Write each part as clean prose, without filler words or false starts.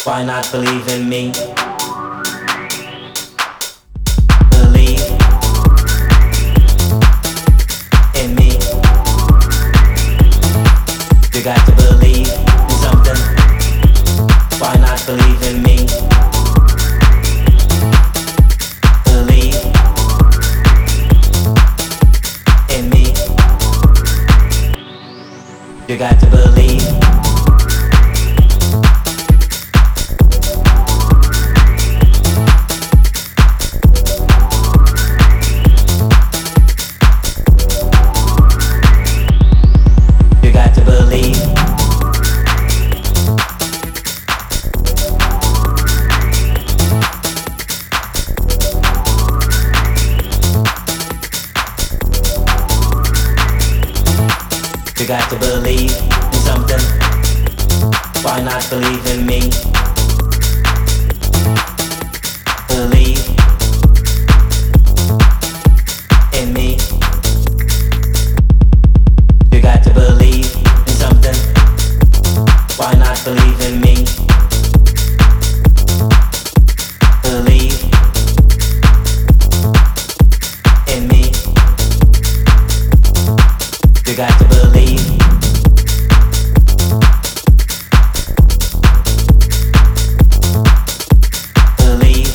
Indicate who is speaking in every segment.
Speaker 1: Why not believe in me? Believe in me. You got to believe in something. Why not believe in me? Believe in me. You got to believe. You got to believe. You got to believe in something. Why not believe in me? Believe in me. You got to believe in something. Why not believe in me? Believe in me. You got to believe. Believe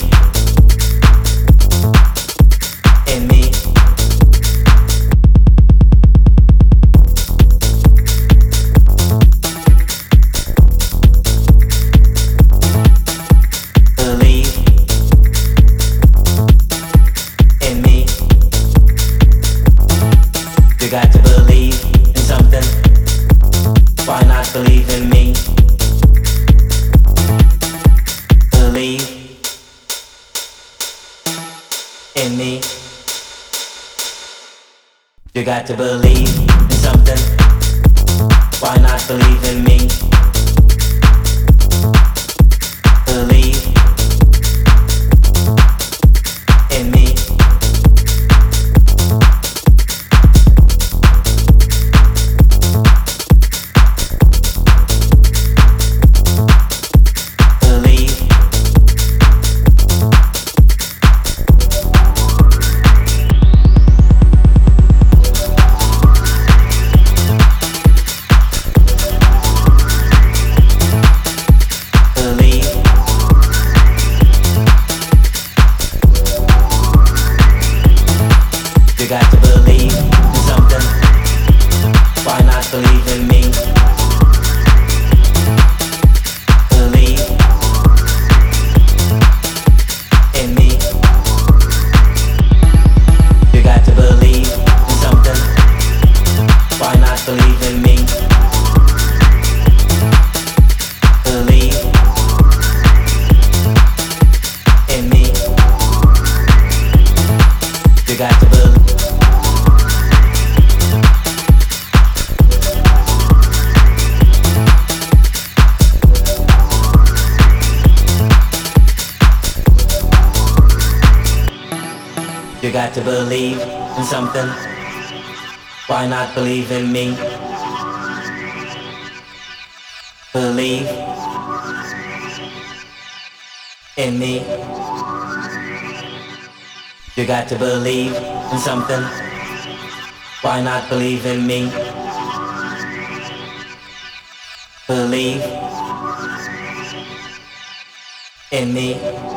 Speaker 1: in me. Believe in me. You got to believe in something. Why not believe in me? Believe in me. You got to believe in something. Why not believe in me? Believe in me. Believe believe. You got to believe in something. Why not believe in me? Believe in me. You got to believe in something. Why not believe in me? Believe in me. You got to believe. You got to believe in something. Why not believe in me? Believe in me. You got to believe in something. Why not believe in me? Believe in me.